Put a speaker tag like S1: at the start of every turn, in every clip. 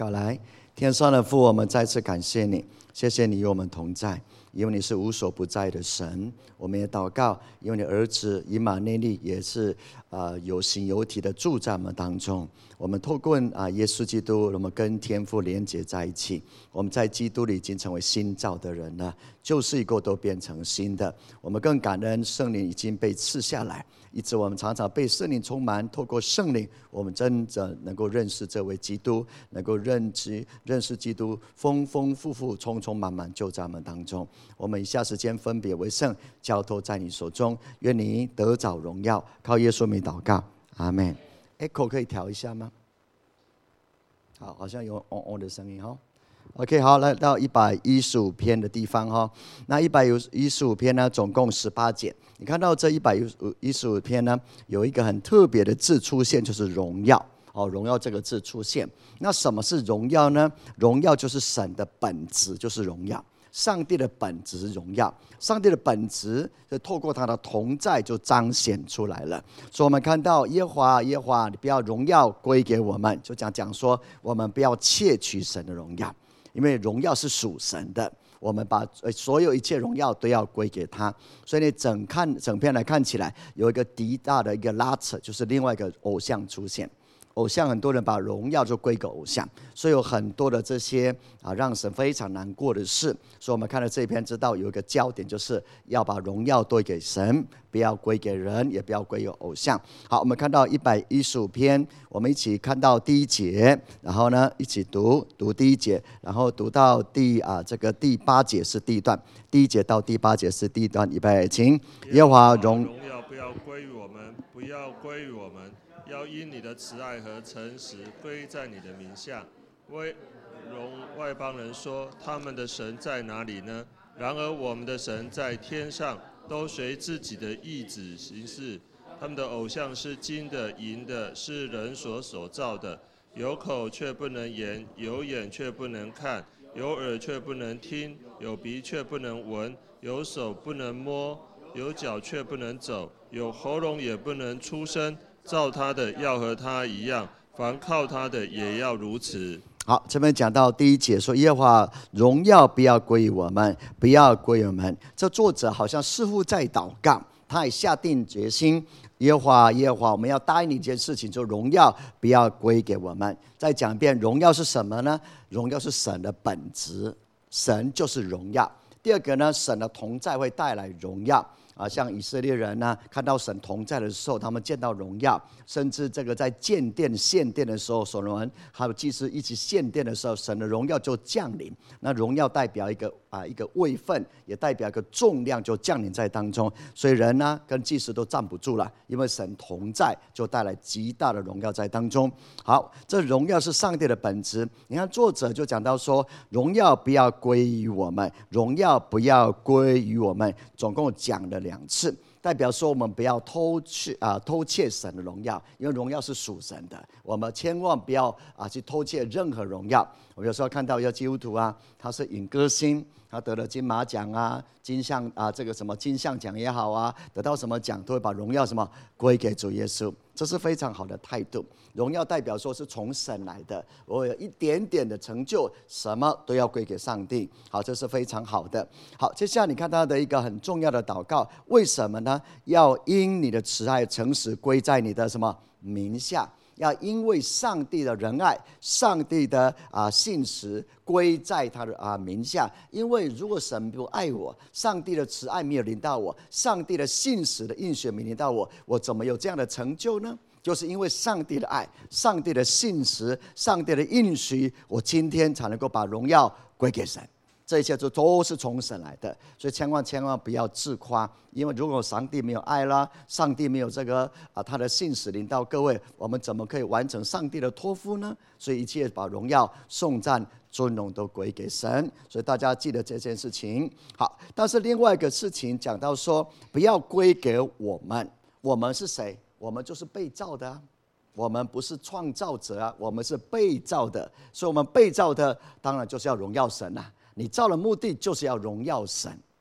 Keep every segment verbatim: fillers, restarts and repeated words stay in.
S1: 要来，天上的父，我们再次感谢你，谢谢你与我们同在，因为你是无所不在的神。我们也祷告，因为你儿子以马内利也是呃有形有体的住在我们当中。我们透过啊耶稣基督，我们跟天父连结在一起。我们在基督里已经成为新造的人了，旧事已过，都变成新的。我们更感恩圣灵已经被赐下来，以致我们常常被圣灵充满。透过圣灵，我们真的能够认识这位基督，能够认知认识基督，丰丰富富、充充满满就在我们当中。我们以下时间分别为圣，交托在你手中，愿你得着荣耀。靠耶稣名祷告，阿们。Echo 可以调一下吗？好，好像有嗡嗡的声音哈。OK， 好，来到一百一十五篇的地方哈。那一百一十五篇呢，总共十八节。你看到这一百一十五篇呢，有一个很特别的字出现，就是荣耀。哦，荣耀这个字出现。那什么是荣耀呢？荣耀就是神的本质，就是荣耀。上帝的本质是荣耀，上帝的本质就透过他的同在就彰显出来了。所以我们看到耶和华，耶和华，你不要荣耀归给我们，就讲讲说我们不要窃取神的荣耀，因为荣耀是属神的，我们把所有一切荣耀都要归给他。所以你整看整篇来看起来，有一个极大的一个拉扯，就是另外一个偶像出现。偶像，很多人把荣耀就归给偶像，所以有很多的这些啊让神非常难过的事。所以我们看到这一篇，知道有一个焦点，就是要把荣耀归给神，不要归给人，也不要归给偶像。好，我们看到一百一十五篇，我们一起看到第一节，然后呢一起读读第一节，然后读到第啊这个第八节是第一段，第一节到第八节是第一段。预备，请。耶和华荣
S2: 荣耀不要归于我们，不要归于我们。要因你的慈爱和诚实归在你的名下。为容外邦人说，他们的神在哪里呢？然而我们的神在天上，都随自己的意志行事。他们的偶像是金的、银的，是人所所造的。有口却不能言，有眼却不能看，有耳却不能听，有鼻却不能闻，有手不能摸，有脚却不能走，有喉咙也不能出声。造他的要和他一样，凡靠他的也要如此。
S1: 好，这边讲到第一节说，耶和华荣耀不要归于我们，不要归于我们。这作者好像似乎在祷告，他也下定决心，耶和华，耶和华，我们要答应你一件事情，就荣耀不要归给我们。再讲一遍，荣耀是什么呢？荣耀是神的本质，神就是荣耀。第二个呢，神的同在会带来荣耀。啊，像以色列人呢，看到神同在的时候，他们见到荣耀；甚至这个在建殿献殿的时候，所罗门还有祭司一起献殿的时候，神的荣耀就降临。那荣耀代表一个啊一个位分，也代表一个重量，就降临在当中。所以人呢，跟祭司都站不住了，因为神同在，就带来极大的荣耀在当中。好，这荣耀是上帝的本质。你看作者就讲到说，荣耀不要归于我们，荣耀不要归于我们，总共讲了两次，代表说我们不要偷窃啊偷窃神的荣耀，因为荣耀是属神的，我们千万不要啊去偷窃任何荣耀。我有时候看到一个基督徒啊，他是影歌星，他得了金马奖啊、金像啊这个什么金像奖也好啊，得到什么奖都会把荣耀什么归给主耶稣，这是非常好的态度。荣耀代表说是从神来的，我有一点点的成就，什么都要归给上帝。好，这是非常好的。好，接下来你看他的一个很重要的祷告，为什么呢？要因你的慈爱诚实归在你的什么名下？要因为上帝的仁爱，上帝的啊信实归在他的啊名下。因为如果神不爱我，上帝的慈爱没有临到我，上帝的信实的应许没临到我，我怎么有这样的成就呢？就是因为上帝的爱，上帝的信实，上帝的应许，我今天才能够把荣耀归给神。这一切就都是从神来的，所以千万千万不要自夸，因为如果上帝没有爱啦，上帝没有这个啊他的信使临到各位，我们怎么可以完成上帝的托付呢？所以一切把荣耀、颂赞、尊荣都归给神。所以大家记得这件事情。好，但是另外一个事情讲到说，不要归给我们，我们是谁？我们就是被造的啊。我们不是创造者啊，我们是被造的，所以我们被造的当然就是要荣耀神啊。你造的目的就是要荣耀神，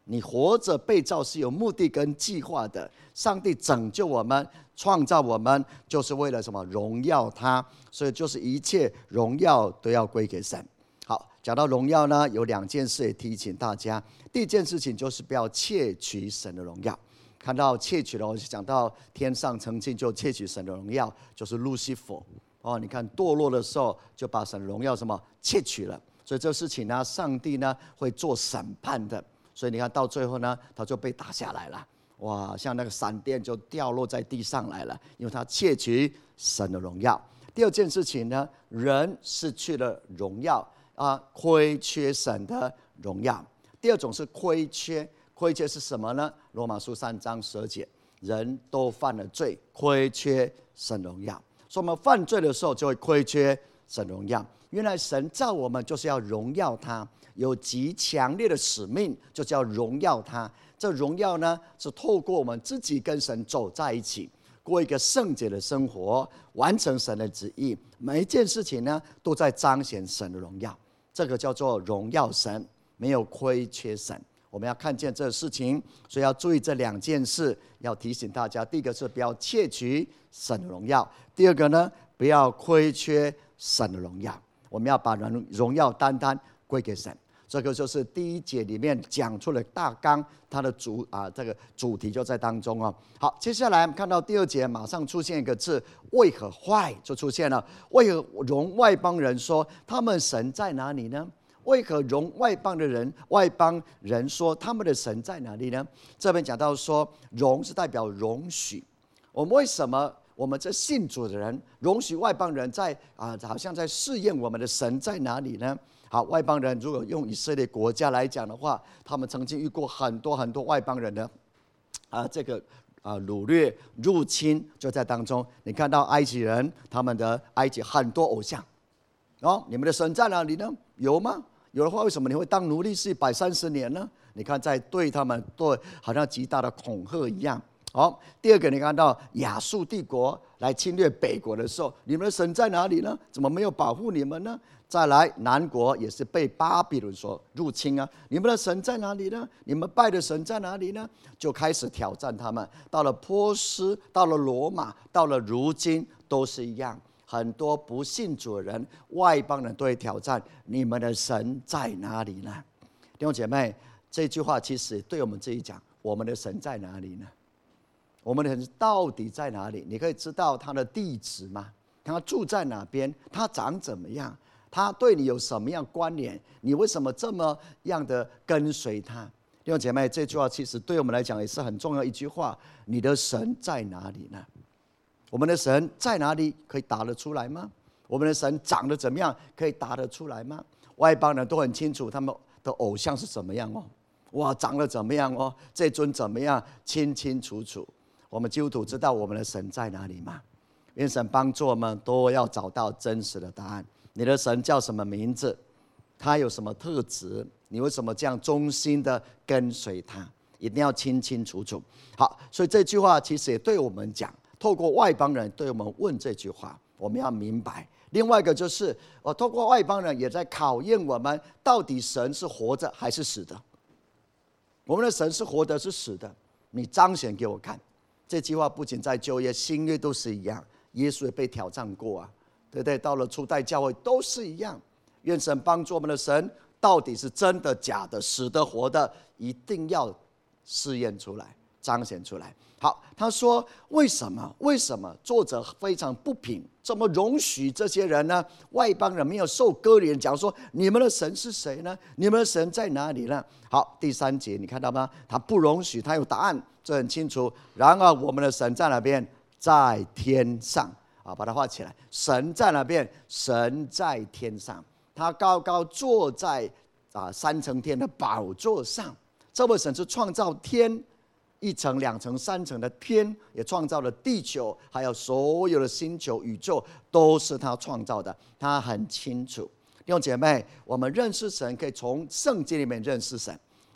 S1: 你活着被造是有目的跟计划的。上帝拯救我们，创造我们，就是为了什么？荣耀他。所以就是一切荣耀都要归给神。好，讲到荣耀呢，有两件事也提醒大家。第一件事情就是不要窃取神的荣耀。看到窃取了，我就讲到天上曾经就窃取神的荣耀，就是路西弗。哦，你看堕落的时候就把神的荣耀什么窃取了。所以这事情呢，上帝呢会做审判的。所以你看到最后呢，他就被打下来了，哇，像那个闪电就掉落在地上来了，因为他窃取神的荣耀。第二件事情呢，人失去了荣耀啊，亏缺神的荣耀。第二种是亏缺，亏缺是什么呢？罗马书三章十二节，人都犯了罪，亏缺神荣耀。所以我们犯罪的时候就会亏缺神荣耀。原来神造我们就是要荣耀他，有极强烈的使命，就叫荣耀他。这荣耀呢，是透过我们自己跟神走在一起，过一个圣洁的生活，完成神的旨意。每一件事情呢，都在彰显神的荣耀。这个叫做荣耀神，没有亏缺神。我们要看见这个事情，所以要注意这两件事，要提醒大家：第一个是不要窃取神的荣耀；第二个呢，不要亏缺神的荣耀。我们要把荣耀单单归给神。这个就是第一节里面讲出了大纲，它的主啊这个主题就在当中哦。好，接下来我们看到第二节，马上出现一个字，为何坏就出现了。为何容外邦人说他们神在哪里呢？为何容外邦的人外邦人说他们的神在哪里呢？这边讲到说，容是代表容许。我们为什么？我们这信主的人容许外邦人在啊，好像在试验我们的神在哪里呢？好，外邦人如果用以色列国家来讲的话，他们曾经遇过很多很多外邦人的啊，这个啊掳掠入侵就在当中。你看到埃及人，他们的埃及很多偶像，哦，你们的神在哪里呢？有吗？有的话，为什么你会当奴隶是一百三十年呢？你看，在对他们对好像极大的恐吓一样。好，第二个，你看到亚述帝国来侵略北国的时候，你们的神在哪里呢？怎么没有保护你们呢？再来，南国也是被巴比伦所入侵啊，你们的神在哪里呢？你们拜的神在哪里呢？就开始挑战他们。到了波斯，到了罗马，到了如今都是一样。很多不信主的人，外邦人都会挑战你们的神在哪里呢？弟兄姐妹，这句话其实对我们自己讲，我们的神在哪里呢？我们的神到底在哪里？你可以知道他的地址吗？他住在哪边？他长怎么样？他对你有什么样关联？你为什么这么样的跟随他？弟兄姐妹，这句话其实对我们来讲也是很重要一句话：你的神在哪里呢？我们的神在哪里？可以答得出来吗？我们的神长得怎么样？可以答得出来吗？外邦人都很清楚他们的偶像是怎么样哦，哇，长得怎么样哦，这尊怎么样，清清楚楚。我们基督徒知道我们的神在哪里吗？愿神帮助我们都要找到真实的答案。你的神叫什么名字？他有什么特质？你为什么这样忠心的跟随他？一定要清清楚楚。好，所以这句话其实也对我们讲，透过外邦人对我们问这句话，我们要明白。另外一个就是，我透过外邦人也在考验我们，到底神是活着还是死的？我们的神是活的，是死的？你彰显给我看。这句话不仅在旧约、新约都是一样，耶稣也被挑战过啊，对不对？到了初代教会都是一样。愿神帮助我们的神，到底是真的、假的、死的、活的，一定要试验出来、彰显出来。好，他说为什么？为什么作者非常不平？怎么容许这些人呢？外邦人没有受割礼，讲说你们的神是谁呢？你们的神在哪里呢？好，第三节你看到吗？他不容许，他有答案，这很清楚。然而我们的神在哪边？在天上啊，把它画起来。神在哪边？神在天上，他高高坐在啊三层天的宝座上。这位神是创造天。一层、两层、三层的天，也创造了地球，还有所有的星球、宇宙，都是他创造的。他很清楚。弟兄姐妹，我们认识神，可以从圣经里面认识神。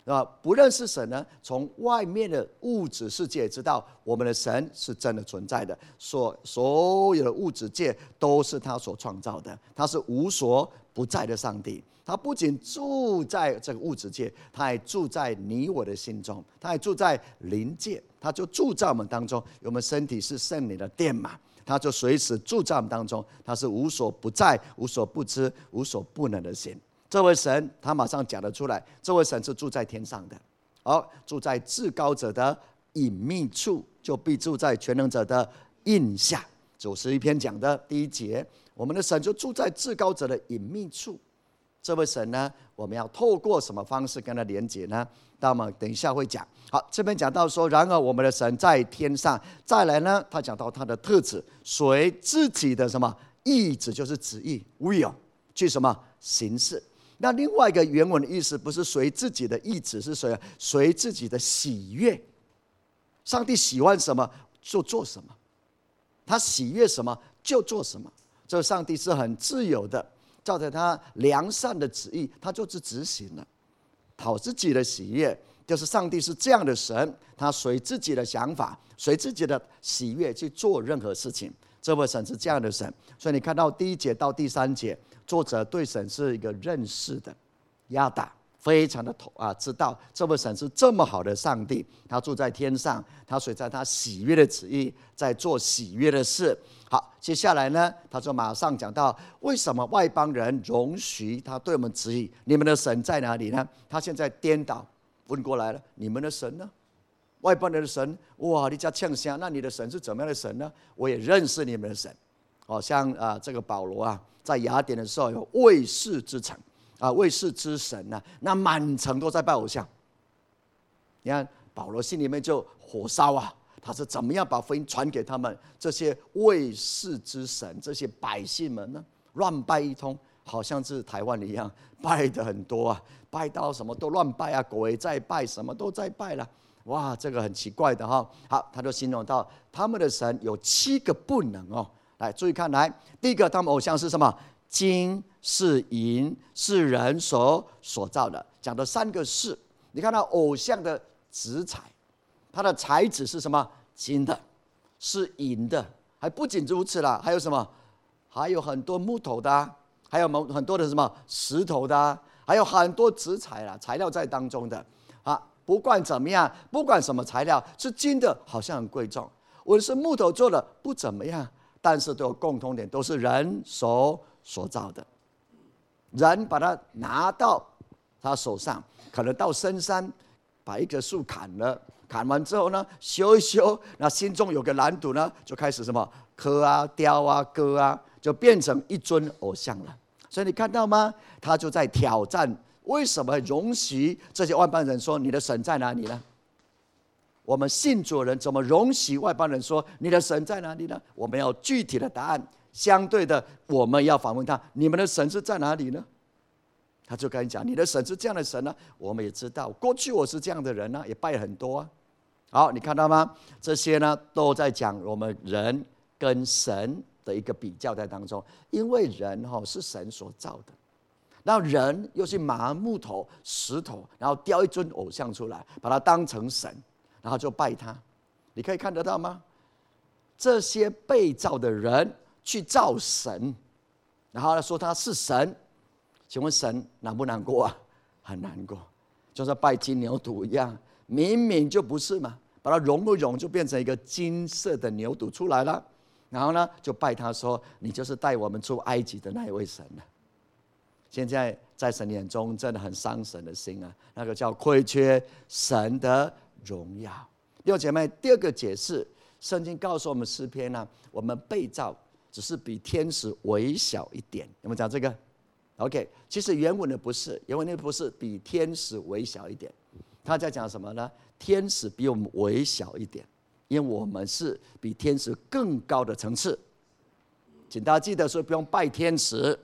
S1: 啊，不认识神呢，从外面的物质世界知道我们的神是真的存在的，所所有的物质界都是他所创造的，他是无所不在的上帝。他不仅住在这个物质界，他还住在你我的心中，他还住在灵界，他就住在我们当中。我们身体是圣灵的殿嘛，他就随时住在我们当中，他是无所不在、无所不知、无所不能的神。这位神，他马上讲得出来，这位神是住在天上的，而住在至高者的隐秘处，就必住在全能者的印下。九十一篇讲的第一节，我们的神就住在至高者的隐秘处。这位神呢，我们要透过什么方式跟他连结呢？那我们等一下会讲。好，这边讲到说，然而我们的神在天上。再来呢，他讲到他的特质，随自己的什么意志，就是旨意 will 去什么行事。那另外一个原文的意思不是随自己的意志，是随随自己的喜悦。上帝喜欢什么就做什么，他喜悦什么就做什么。这个上帝是很自由的，照着他良善的旨意，他就是执行了，讨自己的喜悦。就是上帝是这样的神，他随自己的想法，随自己的喜悦去做任何事情。这位神是这样的神，所以你看到第一节到第三节，作者对神是一个认识的，亚达非常的啊，知道这位神是这么好的上帝，他住在天上，他随在他喜悦的旨意，在做喜悦的事。好，接下来呢，他就马上讲到为什么外邦人容许他对我们指引，你们的神在哪里呢？他现在颠倒问过来了，你们的神呢？外邦人的神，哇，你家呛香，那你的神是怎么样的神呢？我也认识你们的神，好像啊，这个保罗啊，在雅典的时候有卫士之城啊，卫士之神呐、啊，那满城都在拜偶像。你看保罗心里面就火烧啊，他是怎么样把福音传给他们这些卫士之神，这些百姓们呢？乱拜一通，好像是台湾一样，拜的很多啊，拜到什么都乱拜啊，鬼在拜，什么都在拜了。哇，这个很奇怪的哈。好，他就形容到他们的神有七个不能哦。来，注意看，来，第一个，他们偶像是什么？金是银，是人手所造的。讲的三个是，你看到偶像的质材，它的材质是什么？金的，是银的，还不仅如此啦，还有什么？还有很多木头的、啊，还有很多的什么石头的、啊，还有很多质材啦，材料在当中的啊。不管怎么样，不管什么材料，是金的好像很贵重，我是木头做的不怎么样，但是都有共同点，都是人手所造的。人把它拿到他手上，可能到深山把一棵树砍了，砍完之后呢，修一修，那心中有个蓝图呢，就开始什么刻啊、雕啊、割啊，就变成一尊偶像了。所以你看到吗？他就在挑战。为什么容许这些外邦人说你的神在哪里呢？我们信主的人怎么容许外邦人说你的神在哪里呢？我们要具体的答案。相对的，我们要反问他：你们的神是在哪里呢？他就跟你讲：你的神是这样的神呢、啊。我们也知道，过去我是这样的人呢、啊，也拜很多啊。好，你看到吗？这些呢都在讲我们人跟神的一个比较在当中，因为人哈、哦、是神所造的。然后人又去拿木头、石头，然后雕一尊偶像出来，把它当成神，然后就拜他。你可以看得到吗？这些被造的人去造神，然后说他是神，请问神难不难过啊？很难过，就像拜金牛犊一样，明明就不是嘛，把它融一融，就变成一个金色的牛犊出来了。然后呢，就拜他说：“你就是带我们出埃及的那一位神了。”现在在神眼中真的很伤神的心啊，那个叫亏缺神的荣耀。弟兄姐妹，第二个解释，圣经告诉我们诗篇呢、啊，我们被造只是比天使微小一点。有没有讲这个 ？OK， 其实原文的不是，原文的不是比天使微小一点，他在讲什么呢？天使比我们微小一点，因为我们是比天使更高的层次。请大家记得说，不用拜天使。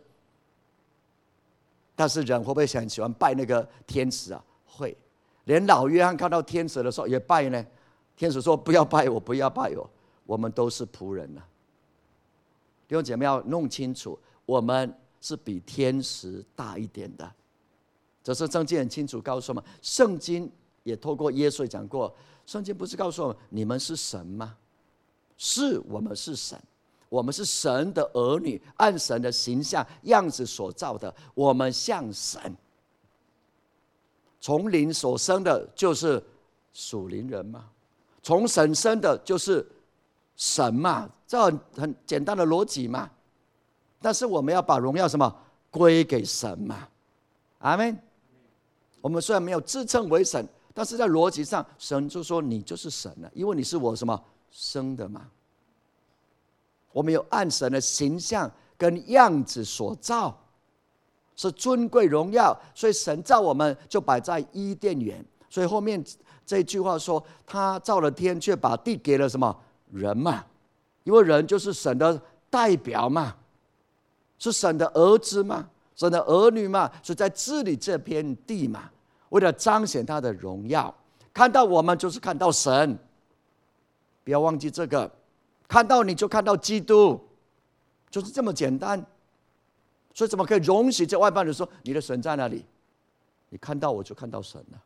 S1: 但是人会不会很喜欢拜那个天使啊？会，连老约翰看到天使的时候也拜呢。天使说：“不要拜我，不要拜我，我们都是仆人了。”弟兄姐妹要弄清楚，我们是比天使大一点的。 这是圣经很清楚告诉我们，圣经也透过耶稣讲过，圣经不是告诉我们你们是神吗？是，我们是神，我们是神的儿女，按神的形象样子所造的，我们像神。从灵所生的就是属灵人嘛，从神生的就是神嘛，这很很简单的逻辑嘛。但是我们要把荣耀什么归给神嘛，阿们。我们虽然没有自称为神，但是在逻辑上，神就说你就是神了，因为你是我什么生的嘛。我们有按神的形象跟样子所造，是尊贵荣耀，所以神造我们就摆在伊甸园。所以后面这句话说，他造了天，却把地给了什么人嘛？因为人就是神的代表嘛，是神的儿子嘛，神的儿女嘛，所以在治理这片地嘛，为了彰显他的荣耀。看到我们就是看到神，不要忘记这个。看到你就看到基督，就是这么简单。所以怎么可以容许这外邦人说你的神在哪里？你看到我就看到神了。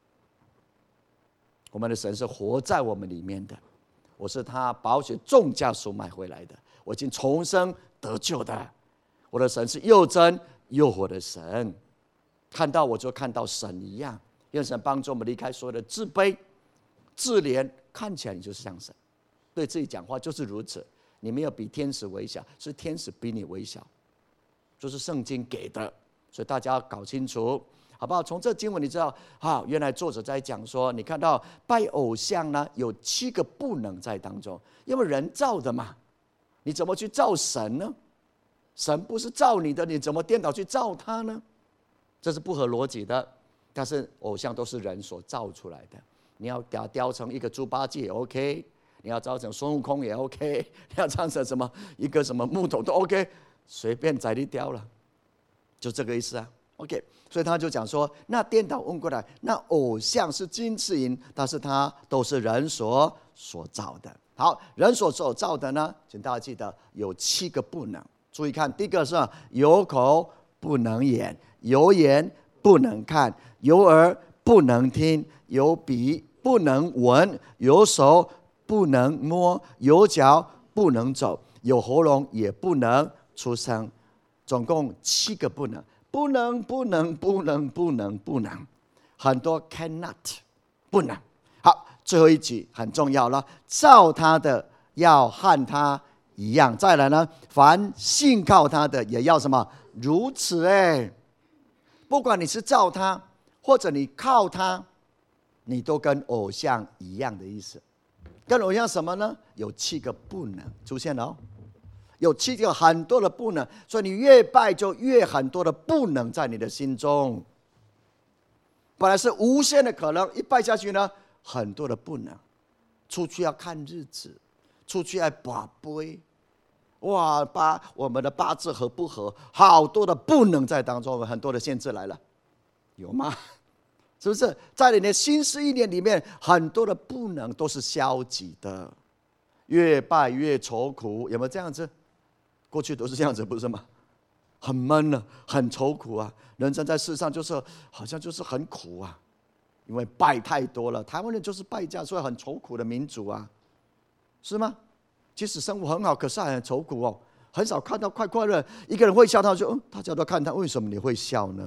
S1: 我们的神是活在我们里面的，我是他宝血重价所买回来的，我已经重生得救的。我的神是又真又活的神，看到我就看到神一样。愿神帮助我们离开所有的自卑、自怜，看起来你就是像神。对自己讲话就是如此，你没有比天使微小，是天使比你微小，就是圣经给的，所以大家要搞清楚，好不好？从这经文你知道，啊，原来作者在讲说，你看到拜偶像呢，有七个不能在当中，因为人造的嘛，你怎么去造神呢？神不是造你的，你怎么颠倒去造他呢？这是不合逻辑的。但是偶像都是人所造出来的，你要给它雕成一个猪八戒也 OK。你要造成孙悟空也 OK， 你要造成什么一个什么木头都 OK， 随便宰你雕了，就这个意思啊。OK， 所以他就讲说，那颠倒问过来，那偶像是金翅银，但是它都是人所所造的。好，人所所造的呢，请大家记得有七个不能。注意看，第一个是有口不能言，有眼不能看，有耳不能听，有鼻不能闻，有手不能摸，有脚不能走，有喉咙也不能出声，总共七个不能，不能，不能，不能，不能，不能，很多 cannot 不能。好，最后一句很重要了，造他的要和他一样。再来呢，凡信靠他的也要什么？如此哎，不管你是造他，或者你靠他，你都跟偶像一样的意思。跟偶像什么呢？有七个不能出现了哦，有七个很多的不能，所以你越拜就越很多的不能在你的心中。本来是无限的可能，一拜下去呢，很多的不能。出去要看日子，出去要拔杯，哇，八我们的八字合不合？好多的不能在当中，很多的限制来了，有吗？是不是在你的新式一年里面，很多的不能都是消极的，越拜越愁苦，有没有这样子？过去都是这样子，不是吗？很闷了，很愁苦啊！人生在世上就是好像就是很苦啊，因为拜太多了。台湾人就是拜价，所以很愁苦的民族啊，是吗？即使生活很好，可是还很愁苦哦。很少看到快快乐，一个人会笑，他就嗯，大家都看他，为什么你会笑呢？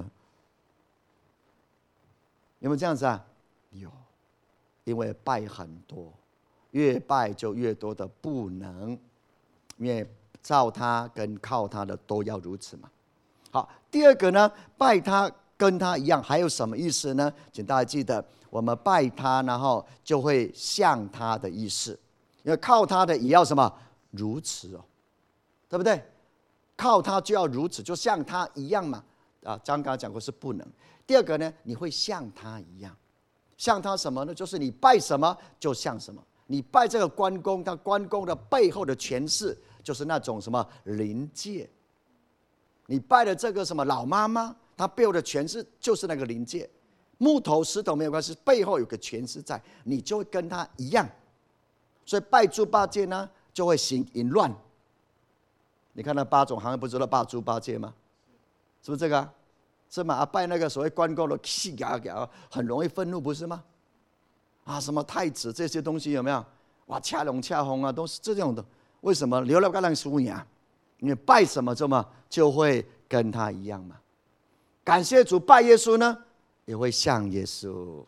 S1: 有没有这样子啊？有，因为拜很多，越拜就越多的不能，因为照他跟靠他的都要如此嘛。好，第二个呢，拜他跟他一样，还有什么意思呢？请大家记得，我们拜他，然后就会像他的意思，因为靠他的也要什么如此哦，对不对？靠他就要如此，就像他一样嘛。啊，刚刚讲过是不能。第二个呢，你会像他一样，像他什么呢？就是你拜什么就像什么。你拜这个关公，他关公的背后的权势就是那种什么灵界。你拜的这个什么老妈妈，她背后的权势就是那个灵界。木头石头没有关系，背后有个权势在，你就会跟他一样。所以拜猪八戒呢，就会行淫乱。你看那八种行业，不知道拜猪八戒吗？是不是这个啊？ 是吗？啊，拜那个所谓关公的气嘎嘎，很容易愤怒，不是吗？啊，什么太子这些东西有没有？哇，恰龙恰红啊，都是这种的。为什么流了个浪输呀？因为拜什么这么就会跟他一样嘛。感谢主，拜耶稣呢，也会像耶稣。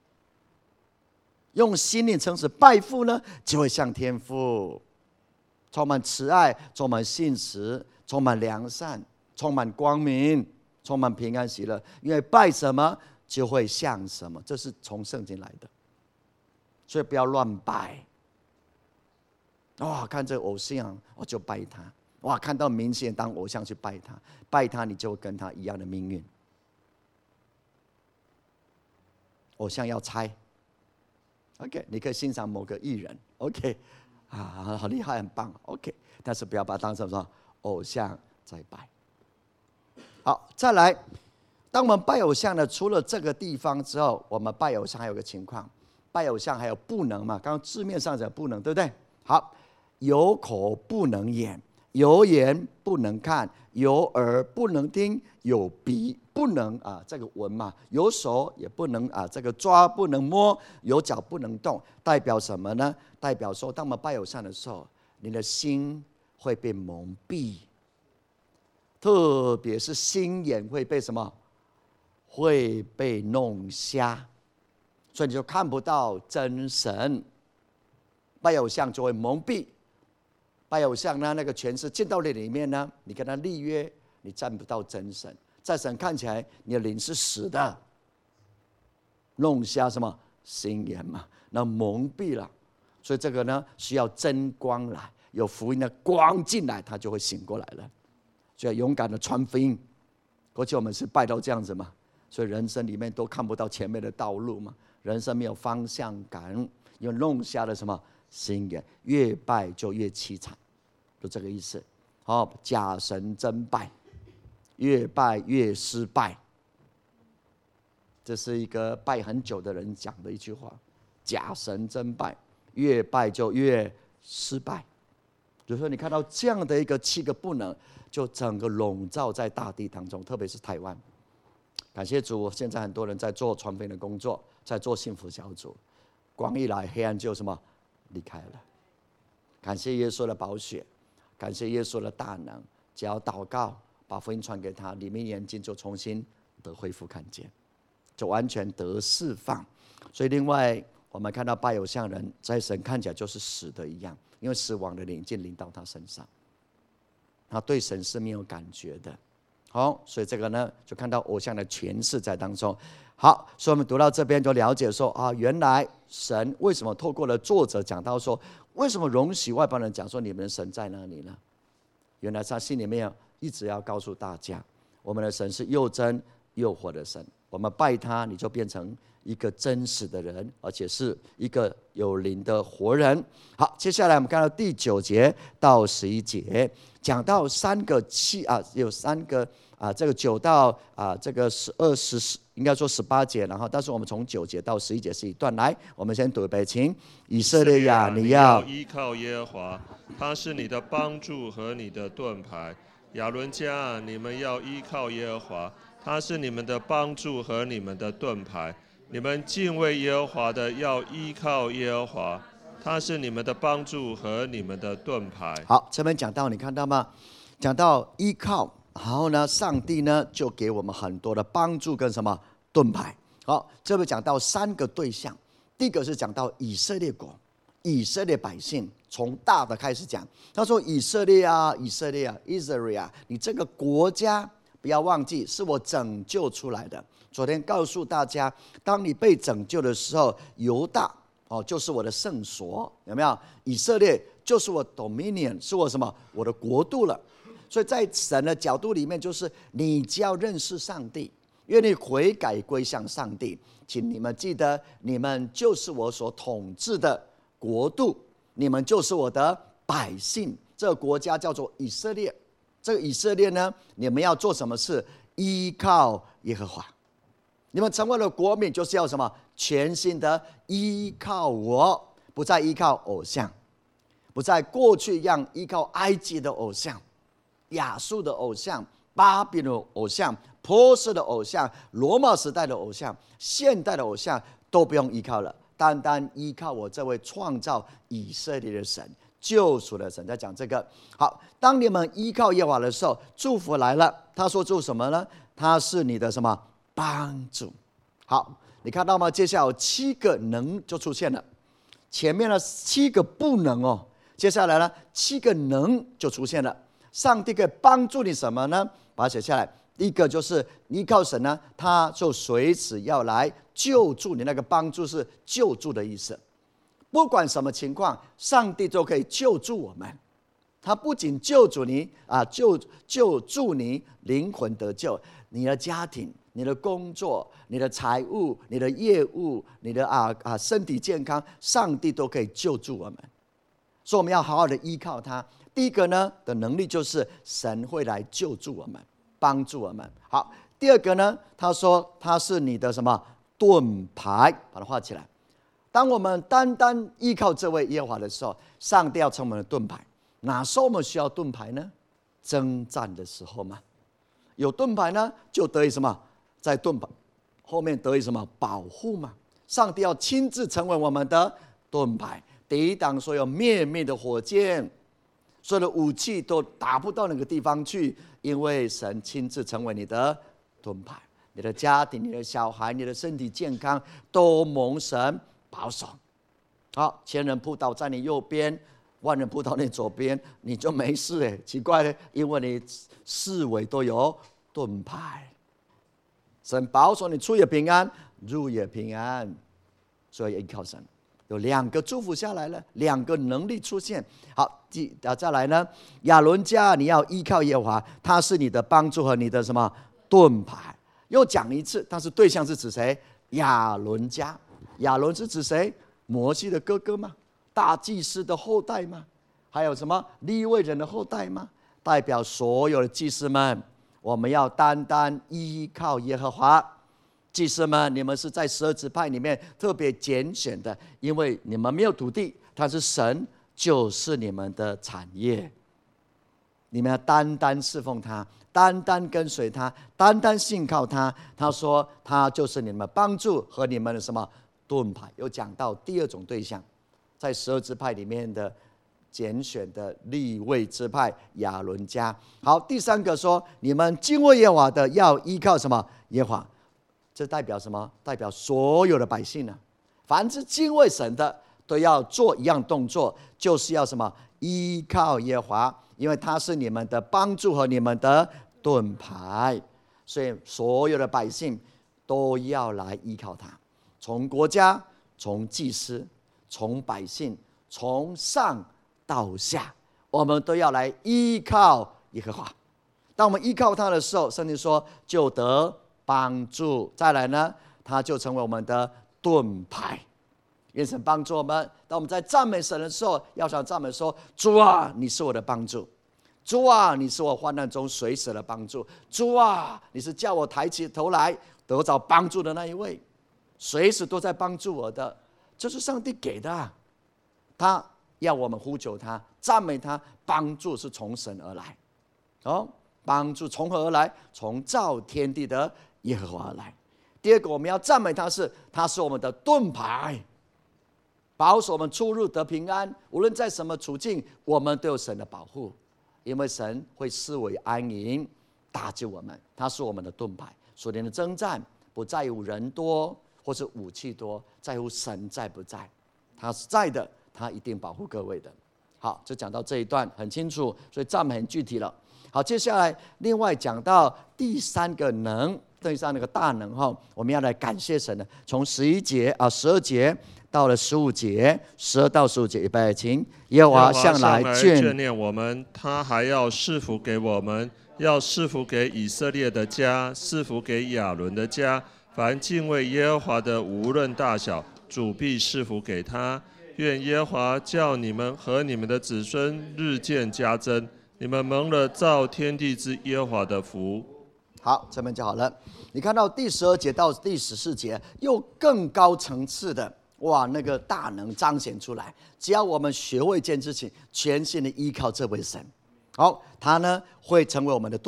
S1: 用心灵诚实拜父呢，就会像天父，充满慈爱，充满信实，充满良善，充满光明，充满平安喜乐。因为拜什么就会像什么，这是从圣经来的，所以不要乱拜。哇，看这个偶像我就拜他，哇，看到明星当偶像去拜他，拜他你就跟他一样的命运。偶像要猜 ，OK， 你可以欣赏某个艺人 ，OK， 啊，好厉害，很棒 ，OK， 但是不要把它当成什么偶像在拜。好，再来，当我们拜偶像呢，除了这个地方之后，我们拜偶像还有个情况，拜偶像还有不能嘛，刚刚字面上讲不能，对不对？好，有口不能言，有眼不能看，有耳不能听，有鼻不能啊这个闻嘛，有手也不能啊这个抓，不能摸，有脚不能动，代表什么呢？代表说，当我们拜偶像的时候，你的心会被蒙蔽，特别是心眼会被什么？会被弄瞎，所以你就看不到真神。拜偶像就会蒙蔽。拜偶像呢，那个权势进到你里面呢，你跟他立约，你占不到真神，在神看起来，你的灵是死的，弄瞎什么心眼嘛，那蒙蔽了。所以这个呢，需要真光来，有福音的光进来，他就会醒过来了。所以勇敢的传福音。过去我们是拜到这样子嘛，所以人生里面都看不到前面的道路嘛，人生没有方向感，因为弄瞎了什么？心眼，越拜就越凄惨，就这个意思。好，假神真拜，越拜越失败。这是一个拜很久的人讲的一句话：假神真拜，越拜就越失败。就是说，你看到这样的一个七个不能，就整个笼罩在大地当中，特别是台湾。感谢主，现在很多人在做传福音的工作，在做幸福小组，光一来，黑暗就什么？离开了。感谢耶稣的宝血，感谢耶稣的大能，只要祷告，把福音传给他，里面眼睛就重新得恢复看见，就完全得释放。所以另外我们看到拜偶像人在神看起来就是死的一样，因为死亡的灵境临到他身上，他对神是没有感觉的。好，所以这个呢，就看到偶像的权势在当中。好，所以我们读到这边就了解说啊，原来神为什么透过了作者讲到说，为什么容许外邦人讲说你们的神在哪里呢？原来他心里面一直要告诉大家，我们的神是又真又活的神，我们拜他，你就变成一个真实的人，而且是一个有灵的活人。好，接下来我们看到第九节到十一节，讲到三个七啊，有三个啊，这个九到啊这个十二十，应该说十八节，然后但是我们从九节到十一节是一段。来，我们先读一遍，请以色列呀，你要
S2: 依靠耶和华，他是你的帮助和你的盾牌。亚伦家，你们要依靠耶和华，他是你们的帮助和你们的盾牌。你们敬畏耶和华的要依靠耶和华，他是你们的帮助和你们的盾牌。
S1: 好，这边讲到，你看到吗？讲到依靠，然后呢，上帝呢就给我们很多的帮助跟什么盾牌。好，这边讲到三个对象，第一个是讲到以色列国，以色列百姓，从大的开始讲。他说：“以色列啊，以色列啊 ，Israel， 你这个国家不要忘记，是我拯救出来的。”昨天告诉大家，当你被拯救的时候，犹大哦就是我的圣所，有没有？以色列就是我 dominion， 是我什么？我的国度了。所以在神的角度里面，就是你只要认识上帝，愿意悔改归向上帝，请你们记得，你们就是我所统治的国度，你们就是我的百姓。这个国家叫做以色列。这个以色列呢，你们要做什么事？依靠耶和华。你们成为了国民，就是要什么？全心的依靠我，不再依靠偶像，不再过去一样依靠埃及的偶像、亚述的偶像， 巴比伦偶像、波斯的偶像、罗马时代的偶像、现代的偶像都不用依靠了，单单依靠我这位创造以色列的神、救赎的神。在讲这个。好，当你们依靠耶和华的时候，祝福来了。他说祝什么呢？他是你的什么帮助？好，你看到吗？接下来有七个能就出现了，前面的七个不能哦，接下来呢七个能就出现了。上帝可以帮助你什么呢？把它写下来。第一个就是依靠神呢，他就随时要来救助你。那个帮助是救助的意思，不管什么情况，上帝都可以救助我们。他不仅救助你啊，救救助你灵魂得救，你的家庭、你的工作、你的财务、你的业务、你的啊啊身体健康，上帝都可以救助我们。所以我们要好好的依靠他。第一个呢的能力就是神会来救助我们，帮助我们。好，第二个呢，他说他是你的什么盾牌，把它画起来。当我们单单依靠这位耶和华的时候，上帝要成为我们的盾牌。哪时候我们需要盾牌呢？征战的时候嘛，有盾牌呢，就得以什么？在盾牌后面得以什么保护嘛？上帝要亲自成为我们的盾牌，抵挡所有灭命的火箭，所有的武器都打不到那个地方去，因为神亲自成为你的盾牌。你的家庭、你的小孩、你的身体健康都蒙神保守。好，千人扑倒在你右边，万人扑倒你左边，你就没事哎，奇怪了，因为你四围都有盾牌，神保守你出也平安，入也平安，所以依靠神。有两个祝福下来了，两个能力出现。好，再来呢，亚伦家你要依靠耶和华，他是你的帮助和你的什么盾牌。又讲一次，但是对象是指谁？亚伦家。亚伦是指谁？摩西的哥哥吗？大祭司的后代吗？还有什么利未人的后代吗？代表所有的祭司们，我们要单单依靠耶和华。祭司们，你们是在十二支派里面特别拣选的，因为你们没有土地，但是神就是你们的产业。你们要单单侍奉他，单单跟随他，单单信靠他。他说他就是你们帮助和你们的什么盾牌。又讲到第二种对象，在十二支派里面的拣选的利未支派亚伦家。好，第三个说，你们敬畏耶和华的要依靠什么？耶和华。这代表什么？代表所有的百姓呢、啊？凡是敬畏神的，都要做一样动作，就是要什么？依靠耶和华，因为他是你们的帮助和你们的盾牌。所以所有的百姓都要来依靠他，从国家、从祭司、从百姓，从上到下，我们都要来依靠耶和华。当我们依靠他的时候，圣经说就得帮助。再来呢，他就成为我们的盾牌。愿神帮助我们。当我们在赞美神的时候，要想赞美说：主啊，你是我的帮助；主啊，你是我患难中随时的帮助；主啊，你是叫我抬起头来得着帮助的那一位，随时都在帮助我的。这是上帝给的、啊，他要我们呼求他、赞美他。帮助是从神而来，哦，帮助从何而来？从造天地的耶和华而来。第二个，我们要赞美他是，他是我们的盾牌，保守我们出入得平安。无论在什么处境，我们都有神的保护，因为神会视为安营，搭救我们。他是我们的盾牌。所连的征战不在乎人多或是武器多，在乎神在不在。他是在的，他一定保护各位的。好，就讲到这一段很清楚，所以赞美很具体了。好，接下来另外讲到第三个能，对上那个大能哈，我们要来感谢神的。从十一节啊十二节到了十五节，十二到十五节，预备，请。耶和华向来眷
S2: 念我们，他还要赐福给我们，要赐福给以色列的家，赐福给亚伦的家。凡敬畏耶和华的，无论大小，主必赐福给他。愿耶和华叫你们和你们的子孙日渐加增，你们蒙了造天地之耶和华的福。
S1: 好，这边就好了。你看到第十二节到第十四节，又更高层次的哇，那个大能彰显出来。只要我们学会一件事情，全心的依靠这位神，好，他呢会成为我们的盾牌。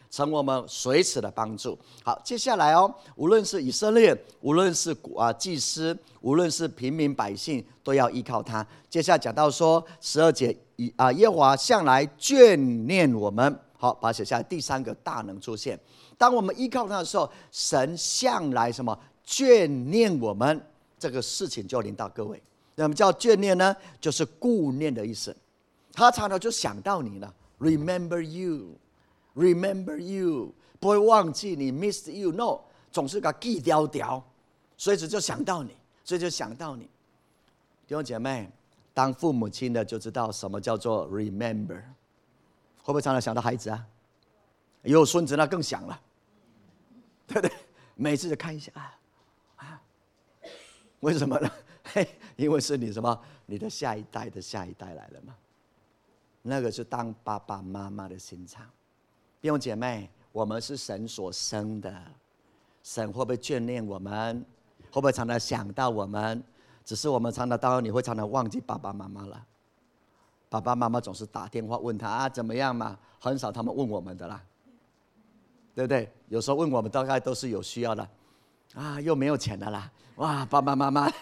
S1: 成我们随时的帮助。好，接下来哦，无论是以色列，无论是啊祭司，无论是平民百姓，都要依靠他。接下来讲到说十二节，啊耶和华向来眷念我们。好，把它写下来。第三个大能出现，当我们依靠他的时候，神向来什么眷念我们，这个事情就临到各位。那么叫眷念呢，就是顾念的意思。他常常就想到你了 ，remember you。Remember you， 不会忘记你 ，miss you no， 总是给它记掉掉，随时就想到你，所以就想到你。弟兄姐妹，当父母亲的就知道什么叫做 remember， 会不会常常想到孩子啊？有孙子那更想了，对不对？每次就看一下啊啊，为什么呢？嘿，因为是你什么？你的下一代的下一代来了嘛。那个是当爸爸妈妈的心肠。弟兄姐妹，我们是神所生的，神会不会眷恋我们？会不会常常想到我们？只是我们常常到你会常常忘记爸爸妈妈了。爸爸妈妈总是打电话问他啊怎么样嘛，很少他们问我们的啦，对不对？有时候问我们大概都是有需要的，啊又没有钱的啦，哇爸爸妈妈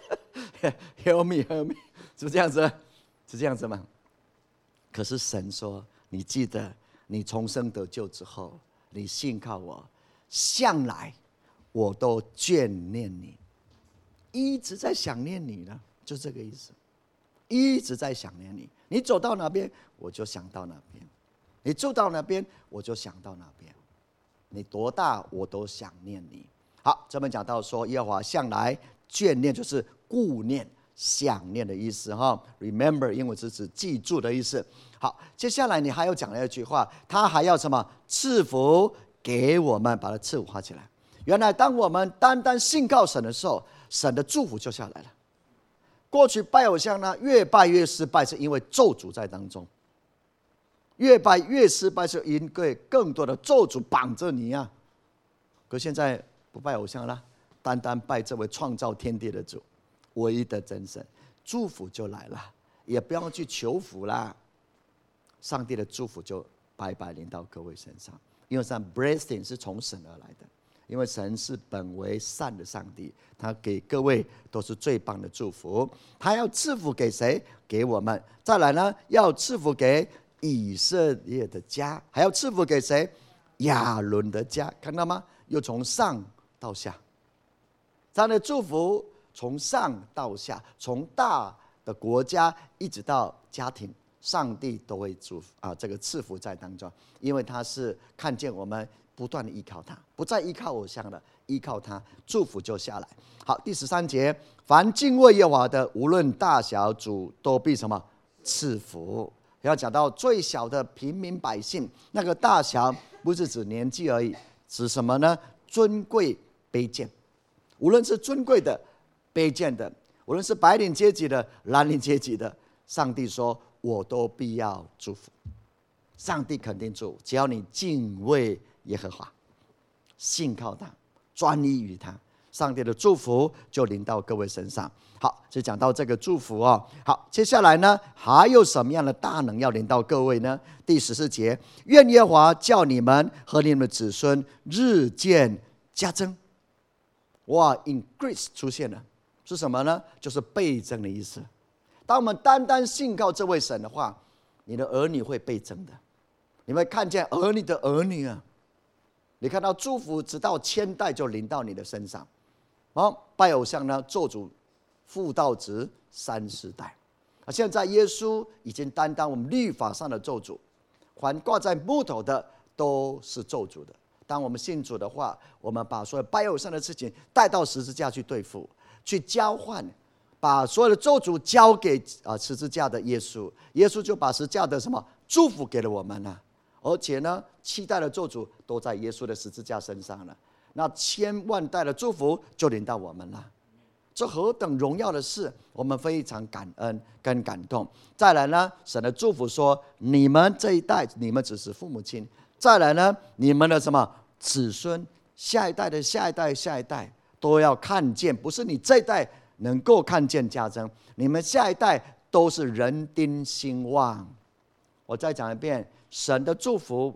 S1: ，help me help me， 是不是这样子？是这样子吗？可是神说，你记得。你重生得救之后，你信靠我，向来我都眷念你，一直在想念你呢，就这个意思，一直在想念你。你走到哪边，我就想到哪边；你住到哪边，我就想到哪边。你多大，我都想念你。好，这边讲到说，耶和华向来眷念，就是顾念、想念的意思哈。Remember， 英文是指记住的意思。好，接下来你还要讲了一句话，他还要什么？赐福给我们，把它赐福画起来。原来当我们单单信靠神的时候，神的祝福就下来了。过去拜偶像呢，越拜越失败，是因为咒诅在当中；越拜越失败，是因为更多的咒诅绑着你啊。可现在不拜偶像了，单单拜这位创造天地的主，唯一的真神，祝福就来了，也不要去求福啦。上帝的祝福就白白临到各位身上，因为上 blessing 是从神而来的，因为神是本为善的上帝，他给各位都是最棒的祝福。他要赐福给谁？给我们。再来呢，要赐福给以色列的家，还要赐福给谁？亚伦的家，看到吗？又从上到下，他的祝福从上到下，从大的国家一直到家庭。上帝都会祝福啊，这个赐福在当中，因为他是看见我们不断的依靠他，不再依靠偶像了，依靠他，祝福就下来。好，第十三节，凡敬畏耶和华的，无论大小，主都必什么赐福。要讲到最小的平民百姓，那个大小不是指年纪而已，指什么呢？尊贵卑贱，无论是尊贵的、卑贱的，无论是白领阶级的、蓝领阶级的，上帝说。我都必要祝福，上帝肯定祝福，只要你敬畏耶和华，信靠他，专一于他，上帝的祝福就临到各位身上。好，就讲到这个祝福哦。好，接下来呢，还有什么样的大能要临到各位呢？第十四节，愿耶和华叫你们和你们的子孙日渐加增。哇 ，increase 出现了，是什么呢？就是倍增的意思。当我们单单信靠这位神的话，你的儿女会倍增的。你会看见儿女的儿女啊，你看到祝福直到千代就临到你的身上。好，拜偶像呢，咒诅父到子三四代。现在耶稣已经担当我们律法上的咒诅，凡挂在木头的都是咒诅的。当我们信主的话，我们把所有拜偶像的事情带到十字架去对付，去交换。把所有的咒诅交给啊十字架的耶稣，耶稣就把十字架的什么祝福给了我们了，而且呢，七代的咒诅都在耶稣的十字架身上了，那千万代的祝福就临到我们了，这何等荣耀的事！我们非常感恩跟感动。再来呢，神的祝福说：你们这一代，你们只是父母亲；再来呢，你们的什么子孙，下一代的下一代下一代都要看见，不是你这一代。能够看见加增，你们下一代都是人丁兴旺。我再讲一遍，神的祝福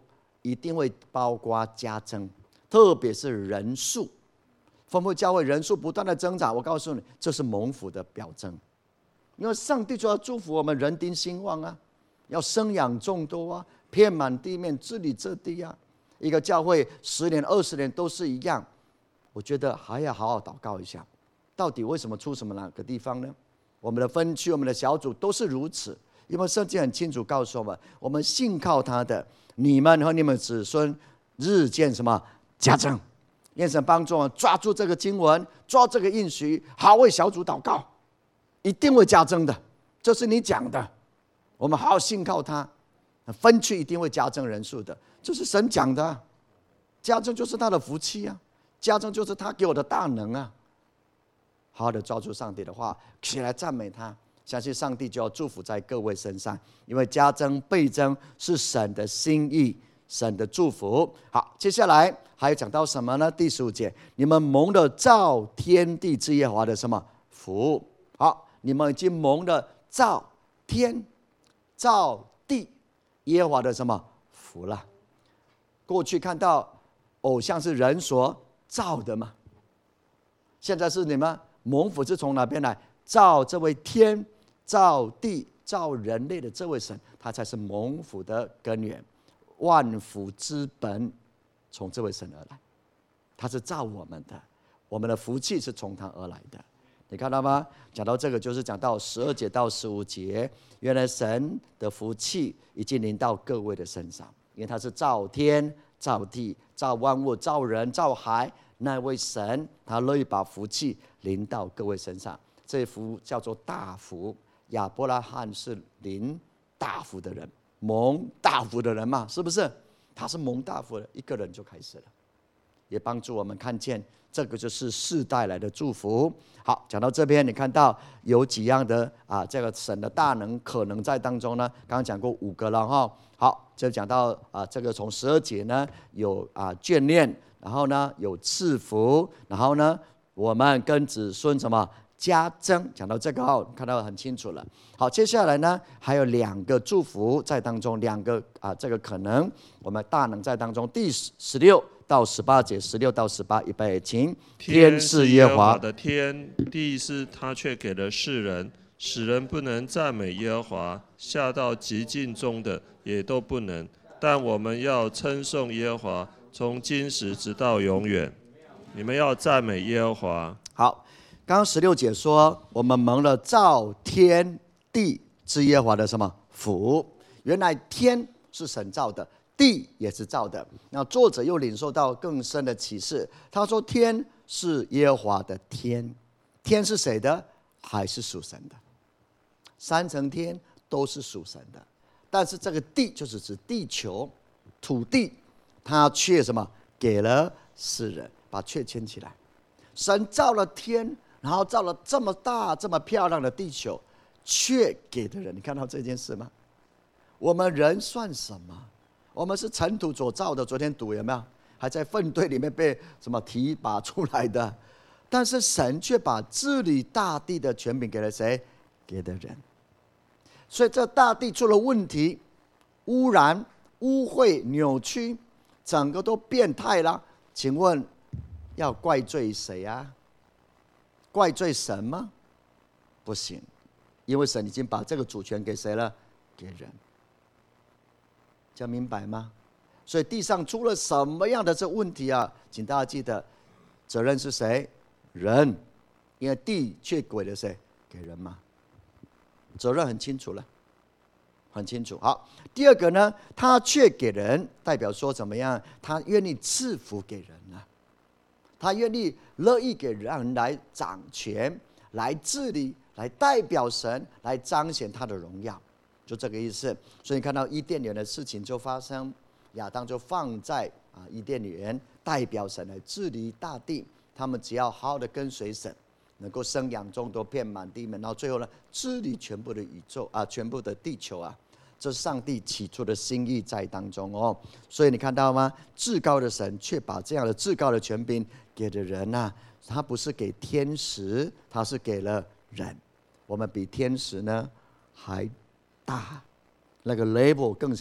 S1: 一定会包括加增，特别是人数。丰富教会人数不断的增长，我告诉你，这是蒙福的表征。因为上帝就要祝福我们人丁兴旺啊，要生养众多啊，遍满地面，治理这地啊。一个教会十年、二十年都是一样，我觉得还要好好祷告一下，到底为什么出什么哪个地方呢？我们的分区、我们的小组都是如此，因为圣经很清楚告诉我们，我们信靠他的，你们和你们子孙日渐什么加增。愿神帮助我们抓住这个经文，抓这个应许，好为小组祷告，一定会加增的。这是你讲的，我们好好信靠他，分区一定会加增人数的，这是神讲的。加增就是他的福气啊，加增就是他给我的大能啊。好好的抓住上帝的话，起来赞美他，相信上帝就要祝福在各位身上，因为加增倍增是神的心意，神的祝福。好，接下来还有讲到什么呢？第十五节，你们蒙了造天地之耶和华的什么福？好，你们已经蒙了造天、造地耶和华的什么福了？过去看到偶像是人所造的嘛，现在是你们蒙福是从哪边来？造这位天、造地、造人类的这位神，他才是蒙福的根源，万福之本从这位神而来，他是造我们的，我们的福气是从他而来的。你看到吗？讲到这个，就是讲到十二节到十五节，原来神的福气已经临到各位的身上，因为他是造天、造地、造万物、造人、造海那位神，他乐意把福气临到各位身上。这福叫做大福，亚伯拉罕是临大福的人，蒙大福的人嘛，是不是？他是蒙大福的一个人就开始了，也帮助我们看见这个就是世代来的祝福。好，讲到这边，你看到有几样的啊，这个神的大能可能在当中呢？刚刚讲过五个了哈。好，就讲到啊，这个从十二节呢有啊眷恋，然后呢有赐福，然后呢我们跟子孙什么加增，讲到这个哦，看到很清楚了。好，接下来呢还有两个祝福在当中，两个啊这个可能我们大能在当中。第十六到十八节，十六到十八，预备，请。
S2: 天是耶和华的天，地是他却给了世人，使人不能赞美耶和华，下到极境中的也都不能。但我们要称颂耶和华，从今时直到永远。你们要赞美耶和华。
S1: 好，刚刚十六节说，我们蒙了造天地之耶和华的什么福？原来天是神造的，地也是造的。那作者又领受到更深的启示，他说天是耶和华的天，天是谁的？还是属神的。三层天都是属神的，但是这个地就是指地球、土地，他却什么给了世人，把却牵起来。神造了天，然后造了这么大、这么漂亮的地球，却给的人，你看到这件事吗？我们人算什么？我们是尘土所造的。昨天读有没有？还在粪堆里面被什么提拔出来的？但是神却把治理大地的权柄给了谁？给的人。所以这大地出了问题，污染、污秽、扭曲，整个都变态了。请问要怪罪谁啊？怪罪神吗？不行，因为神已经把这个主权给谁了？给人。这样明白吗？所以地上出了什么样的这问题啊？请大家记得，责任是谁？人，因为地却给了谁？给人嘛。责任很清楚了，很清楚。好，第二个呢，他却给人，代表说怎么样？他愿意赐福给人啊，他愿意乐意给人来掌权、来治理、来代表神、来彰显他的荣耀，就这个意思。所以你看到伊甸园的事情就发生，亚当就放在啊伊甸园，代表神来治理大地。他们只要好好的跟随神，能够生养众多，遍满地面，然后最后呢，治理全部的宇宙啊，全部的地球啊，这是上帝起初的心意在当中哦。所以你看到吗？至高的神却把这样的至高的权柄给了人啊，他不是给天使，他是给了人。我们比天使呢还大，那个 level 更什么？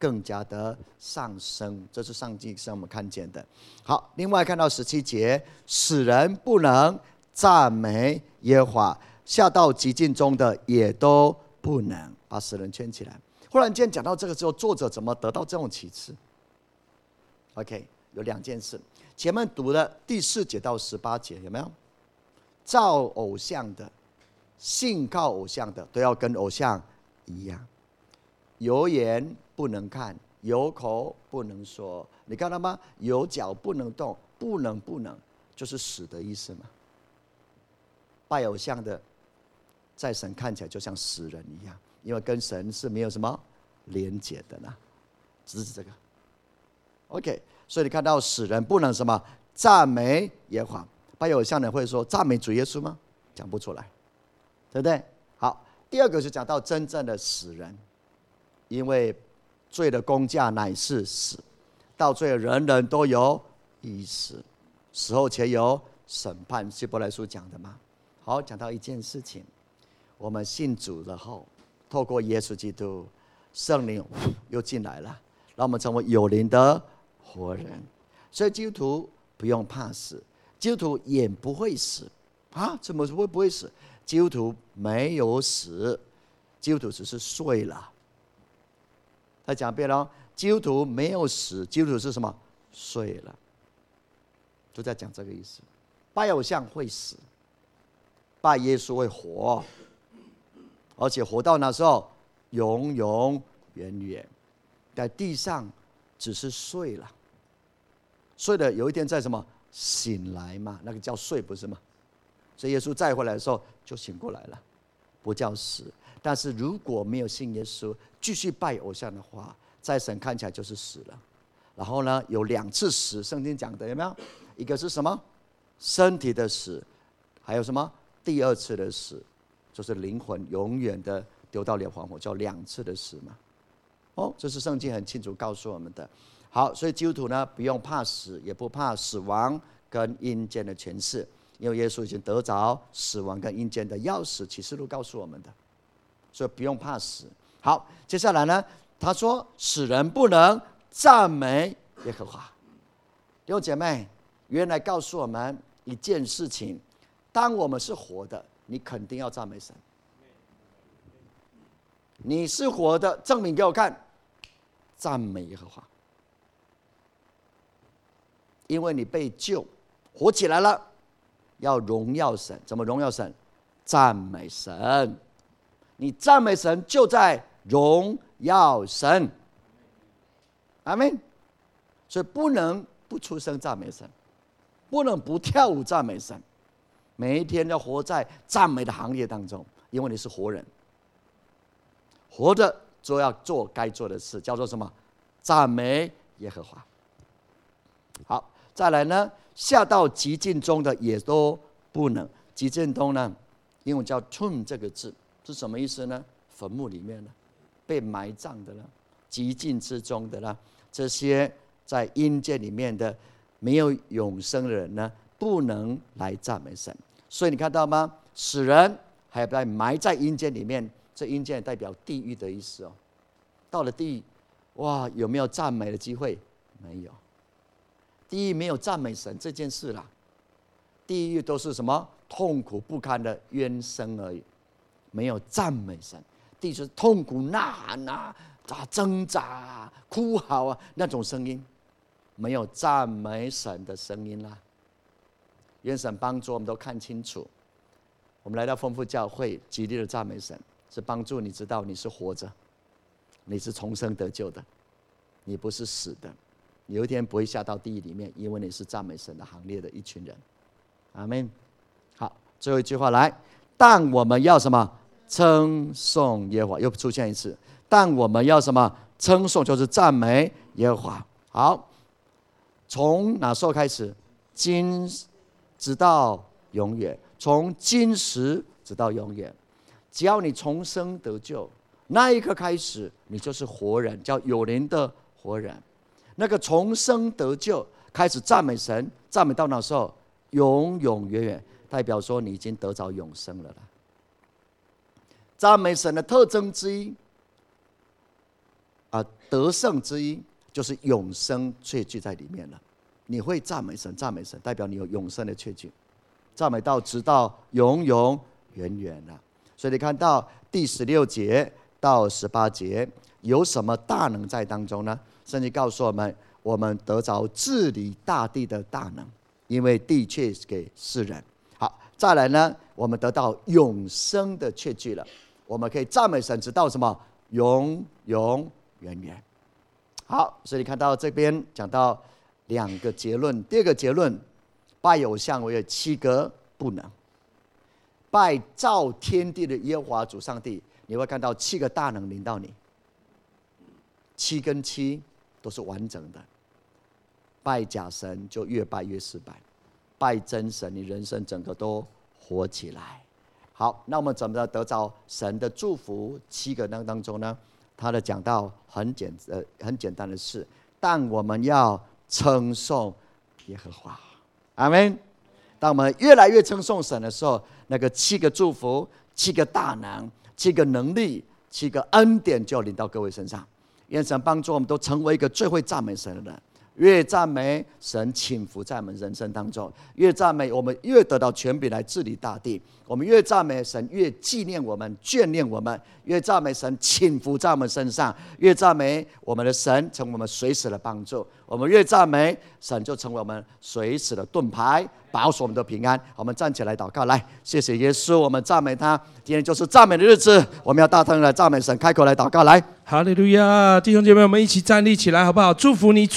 S1: 更加的上升。这是上帝让我们看见的。好，另外看到十七节，使人不能赞美耶和华，下到极境中的也都不能。把使人圈起来。忽然间讲到这个之后，作者怎么得到这种启示 ？OK， 有两件事。前面读的第四节到十八节有没有？造偶像的、信靠偶像的，都要跟偶像一样，有眼不能看，有口不能说。你看到吗？有脚不能动，不能不能，就是死的意思嘛。拜偶像的，在神看起来就像死人一样，因为跟神是没有什么连结的呢。只是这个 ，OK。所以你看到死人不能什么赞美耶和华，拜偶像的人会说赞美主耶稣吗？讲不出来，对不对？好，第二个是讲到真正的死人，因为罪的工价乃是死，到最后人人都有一死，死后且有审判。希伯来书讲的嘛。好，讲到一件事情，我们信主了后，透过耶稣基督，圣灵又进来了，让我们成为有灵的活人。所以基督徒不用怕死，基督徒也不会死啊？怎么会不会死？基督徒没有死，基督徒只是睡了。再讲一遍喽，基督徒没有死，基督徒是什么？睡了。就在讲这个意思。拜偶像会死，拜耶稣会活，而且活到那时候永永远远。在地上只是睡了，睡了有一天在什么醒来嘛？那个叫睡，不是吗？所以耶稣再回来的时候就醒过来了，不叫死。但是如果没有信耶稣，继续拜偶像的话，在神看起来就是死了。然后呢，有两次死，圣经讲的有没有？一个是什么？身体的死，还有什么？第二次的死，就是灵魂永远的丢到烈火火，叫两次的死嘛。哦，这是圣经很清楚告诉我们的。好，所以基督徒呢，不用怕死，也不怕死亡跟阴间的权势，因为耶稣已经得着死亡跟阴间的钥匙，启示录告诉我们的，所以不用怕死。好，接下来呢，他说使人不能赞美耶和华。弟兄姐妹，原来告诉我们一件事情：当我们是活的，你肯定要赞美神。你是活的，证明给我看，赞美耶和华。因为你被救，活起来了，要荣耀神。怎么荣耀神？赞美神。你赞美神，就在荣耀神。阿们。所以不能不出声赞美神，不能不跳舞赞美神。每一天要活在赞美的行列当中，因为你是活人。活着就要做该做的事，叫做什么？赞美耶和华。好，再来呢，下到极境中的也都不能。极境中呢，英文叫 tomb 这个字是什么意思呢？坟墓里面呢，被埋葬的呢，极境之中的呢，这些在阴间里面的没有永生的人呢，不能来赞美神。所以你看到吗？死人还被埋在阴间里面。这阴间也代表地狱的意思哦。到了地狱，哇，有没有赞美的机会？没有。地狱没有赞美神这件事啦。地狱都是什么？痛苦不堪的冤声而已，没有赞美神。地狱是痛苦呐喊啊、啊挣扎啊、哭嚎啊那种声音，没有赞美神的声音啦。愿神帮助我们都看清楚。我们来到丰富教会，极力的赞美神。是帮助你知道你是活着，你是重生得救的，你不是死的，你有一天不会下到地狱里面，因为你是赞美神的行列的一群人。阿们。好，最后一句话来，但我们要什么？称颂耶和华。又出现一次，但我们要什么？称颂，就是赞美耶和华。好，从哪时候开始？今直到永远，从今时直到永远。只要你重生得救，那一刻开始，你就是活人，叫有灵的活人。那个重生得救，开始赞美神，赞美到那时候，永永远远，代表说你已经得着永生了啦。赞美神的特征之一啊， 得胜之一就是永生确据在里面了。你会赞美神，赞美神代表你有永生的确据，赞美到直到永永远远了。所以你看到第十六节到十八节有什么大能在当中呢？圣经告诉我们，我们得着治理大地的大能，因为地却给世人。好，再来呢，我们得到永生的确据了，我们可以赞美神直到什么？永永远远。好，所以你看到这边讲到两个结论。第二个结论，拜偶像为有七个不能，拜造天地的耶和华主上帝，你会看到七个大能临到你，七跟七都是完整的。拜假神就越拜越失败，拜真神，你人生整个都活起来。好，那我们怎么得着神的祝福？七个当当中呢，他的讲到很简呃很简单的事，但我们要称颂耶和华，阿们。当我们越来越称颂神的时候，那个七个祝福、七个大能、七个能力、七个恩典就临到各位身上。愿神帮助我们都成为一个最会赞美神的人。越赞美神，倾福在我们人生当中；越赞美，我们越得到权柄来治理大地；我们越赞美神，越纪念我们、眷恋我们；越赞美神，倾福在我们身上；越赞美我们的神，成为我们随时的帮助；我们越赞美神，就成为我们随时的盾牌，保守我们的平安。我们站起来祷告，来，谢谢耶稣，我们赞美他。今天就是赞美的日子，我们要大声来赞美神，开口来祷告，来，
S3: 哈利路亚！弟兄姐妹，我们一起站立起来，好不好？祝福你。